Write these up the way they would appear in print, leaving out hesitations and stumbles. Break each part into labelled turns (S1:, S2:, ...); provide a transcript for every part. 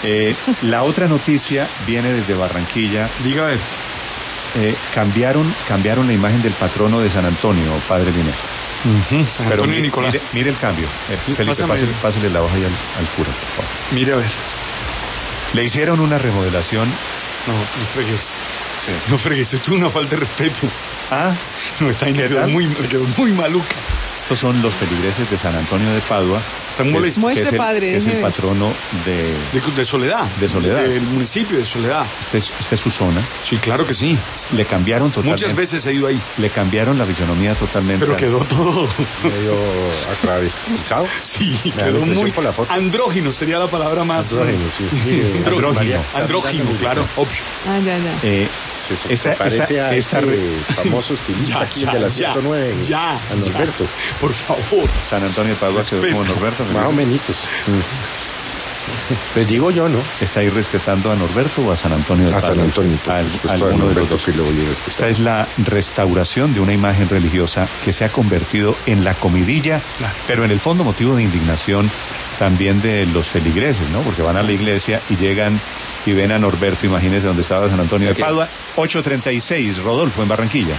S1: La otra noticia viene desde Barranquilla.
S2: Diga a ver.
S1: Cambiaron la imagen del patrono de San Antonio, padre Linero.
S2: San Antonio y Nicolás.
S1: Mire el cambio. Felipe, pásale la hoja ahí al cura, por favor.
S2: Mire a ver.
S1: Le hicieron una remodelación.
S2: No fregues.
S1: Sí.
S2: No fregues, esto es una falta de respeto. No, está me quedó muy maluca.
S1: Estos son los feligreses de San Antonio de Padua.
S2: Están molestos.
S3: Muestre, padre.
S1: Es el patrono
S2: de Soledad.
S1: De Soledad.
S2: Del municipio de Soledad.
S1: Esta es su zona.
S2: Sí, claro que sí.
S1: Le cambiaron totalmente.
S2: Muchas veces he ido ahí.
S1: Le cambiaron la fisonomía totalmente.
S2: Pero quedó todo
S4: medio atravesado.
S2: Sí, quedó muy andrógino, sería la palabra más.
S4: Andrógino, sí.
S2: Andrógino, claro, obvio.
S1: Se parece
S4: a este famoso estilista aquí de la 109. A Norberto.
S2: Por favor.
S1: San Antonio de Padua quedó como Norberto.
S4: Más o menos. Pues digo yo, ¿no?
S1: ¿Está ahí respetando a Norberto o a San Antonio de Padua?
S4: A San Antonio.
S1: Alguno de los dos. Esta es la restauración de una imagen religiosa que se ha convertido en la comidilla, pero en el fondo motivo de indignación también de los feligreses, ¿no? Porque van a la iglesia y llegan y ven a Norberto, imagínense donde estaba San Antonio de Padua. 8:36, Rodolfo, en Barranquilla.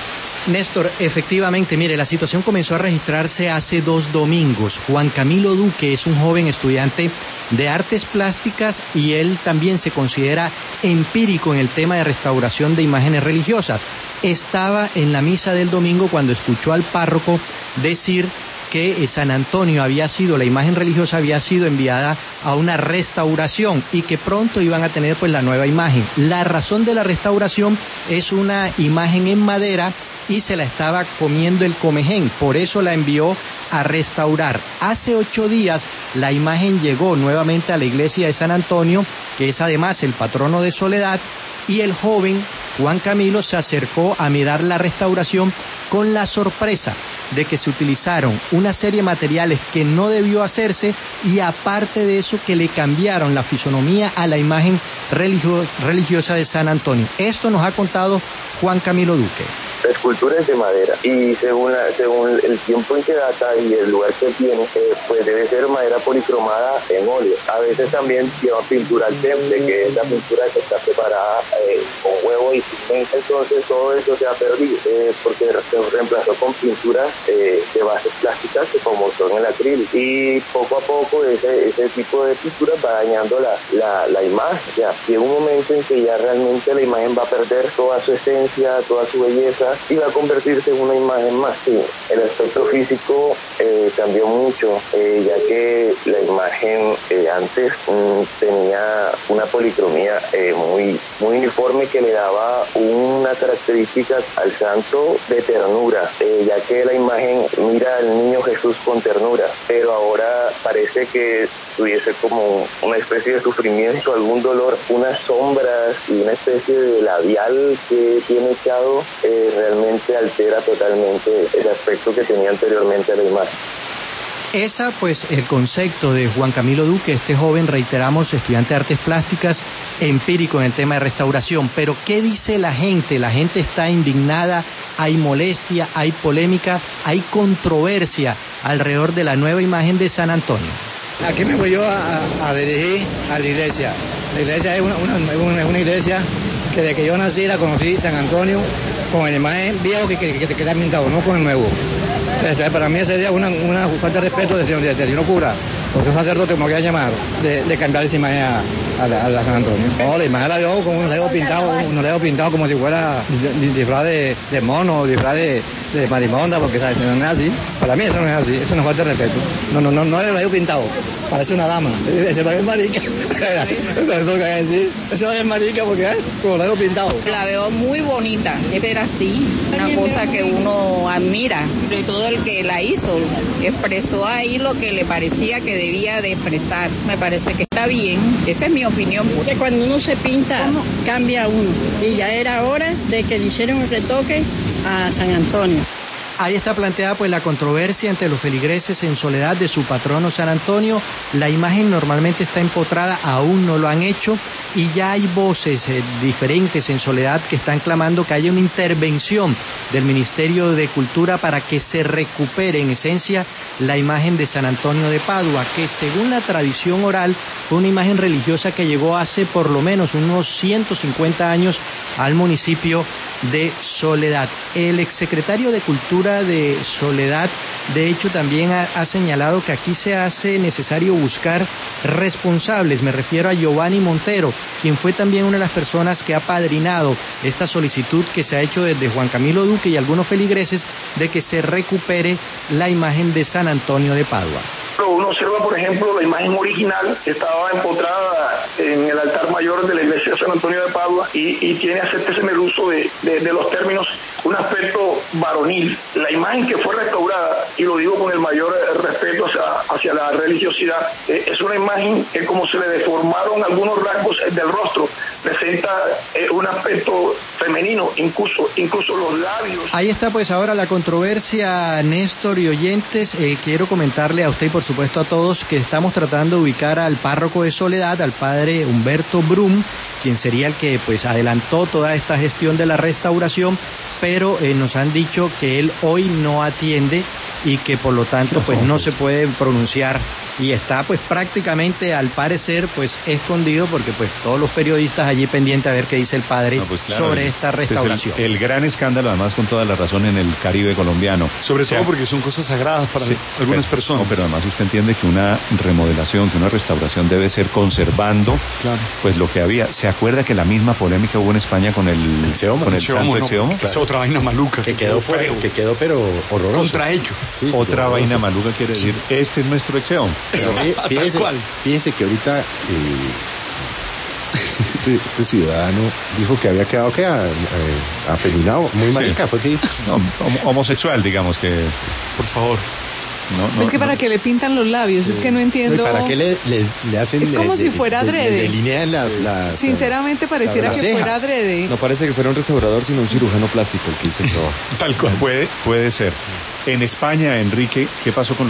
S5: Néstor, efectivamente, mire, la situación comenzó a registrarse hace 2 domingos. Juan Camilo Duque es un joven estudiante de artes plásticas y él también se considera empírico en el tema de restauración de imágenes religiosas. Estaba en la misa del domingo cuando escuchó al párroco decir que San Antonio la imagen religiosa había sido enviada a una restauración y que pronto iban a tener pues la nueva imagen. La razón de la restauración es una imagen en madera y se la estaba comiendo el comején, por eso la envió a restaurar. Hace 8 días la imagen llegó nuevamente a la iglesia de San Antonio, que es además el patrono de Soledad, y el joven Juan Camilo se acercó a mirar la restauración con la sorpresa de que se utilizaron una serie de materiales que no debió hacerse y aparte de eso que le cambiaron la fisonomía a la imagen religiosa de San Antonio. Esto nos ha contado Juan Camilo Duque.
S6: La escultura es de madera y según el tiempo en que data y el lugar que tiene, pues debe ser madera policromada en óleo. A veces también lleva pintura al temple, que es la pintura que está preparada con huevo y pigmento. Entonces todo eso se ha perdido porque se reemplazó con pinturas de bases plásticas como son el acrílico, y poco a poco ese tipo de pintura va dañando la imagen. Ya llega un momento en que ya realmente la imagen va a perder toda su esencia, toda su belleza y va a convertirse en una imagen más. Sí, el aspecto físico cambió mucho, ya que la imagen antes tenía una policromía muy uniforme que le daba una característica al santo de ternura, ya que la imagen mira al niño Jesús con ternura, pero ahora parece que tuviese como una especie de sufrimiento, algún dolor, unas sombras y una especie de labial que tiene echado, realmente altera totalmente el aspecto que tenía anteriormente la imagen.
S5: Esa, pues, el concepto de Juan Camilo Duque, este joven, reiteramos, estudiante de artes plásticas, empírico en el tema de restauración. Pero, ¿qué dice la gente? La gente está indignada, hay molestia, hay polémica, hay controversia alrededor de la nueva imagen de San Antonio.
S7: Aquí me voy yo a dirigir a la iglesia. La iglesia es una iglesia que desde que yo nací la conocí, San Antonio, con el imagen viejo que está pintado, no con el nuevo. Entonces, para mí sería una falta de respeto de señor cura, porque un sacerdote me voy a llamar de cambiar esa imagen a la San Antonio. No, la imagen la veo con un lego pintado como si fuera disfraz de mono, disfraz de marimonda, porque ¿sabes? No es así. Para mí eso no es así, eso no es falta de respeto. No es el lego pintado, parece una dama. Ese no es marica. Ese no es marica porque como lo lego pintado.
S8: La veo muy bonita, era así, una cosa que uno admira, de todo el que la hizo, expresó ahí lo que le parecía que debía de expresar. Me parece que está bien, esa es mi opinión.
S9: Que cuando uno se pinta, cambia uno, y ya era hora de que le hicieran un retoque a San Antonio.
S5: Ahí está planteada pues la controversia entre los feligreses en Soledad de su patrono San Antonio. La imagen normalmente está empotrada, aún no lo han hecho, y ya hay voces diferentes en Soledad que están clamando que haya una intervención del Ministerio de Cultura para que se recupere en esencia la imagen de San Antonio de Padua, que según la tradición oral fue una imagen religiosa que llegó hace por lo menos unos 150 años al municipio de Soledad. El exsecretario de Cultura de Soledad, de hecho, también ha señalado que aquí se hace necesario buscar responsables. Me refiero a Giovanni Montero, quien fue también una de las personas que ha padrinado esta solicitud que se ha hecho desde Juan Camilo Duque y algunos feligreses de que se recupere la imagen de San Antonio de Padua.
S3: Uno observa, por ejemplo, la imagen original estaba empotrada en el altar mayor de la iglesia de San Antonio de Padua y tiene, acépteseme el uso de los términos, un aspecto varonil. La imagen que fue restaurada, y lo digo con el mayor respeto hacia la religiosidad, es una imagen que, como se le deformaron algunos rasgos del rostro, presenta un aspecto femenino, incluso los labios.
S5: Ahí está pues ahora la controversia, Néstor y oyentes. Quiero comentarle a usted y por supuesto a todos que estamos tratando de ubicar al párroco de Soledad, al padre Humberto Brum, quien sería el que pues adelantó toda esta gestión de la restauración, pero nos han dicho que él hoy no atiende y que por lo tanto pues no se puede pronunciar, y está pues prácticamente al parecer pues escondido, porque pues todos los periodistas allí pendientes a ver qué dice el padre sobre esta restauración.
S1: El gran escándalo, además, con toda la razón, en el Caribe colombiano.
S2: Sobre todo porque son cosas sagradas para algunas personas.
S1: No, pero además usted entiende que una remodelación, que una restauración debe ser conservando pues lo que había. ¿Se acuerda que la misma polémica hubo en España con el Exeomo? Con el santo Exeomo.
S2: Es otra vaina maluca.
S4: Que quedó pero horroroso.
S2: Contra ello.
S1: Sí, otra vaina maluca quiere decir, este es nuestro Exeomo.
S4: Pero fíjese que ahorita este ciudadano dijo que había quedado afeminado, muy marica, fue que
S1: homosexual, digamos que.
S2: Por favor.
S9: Es que para qué le pintan los labios, es que no entiendo.
S4: ¿Para qué le hacen?
S9: Es como si fuera adrede.
S4: Delinean
S9: Sinceramente pareciera que fuera adrede.
S10: No parece que fuera un restaurador, sino un cirujano plástico el que hizo el trabajo.
S1: Tal cual. Puede ser. En España, Enrique, ¿qué pasó con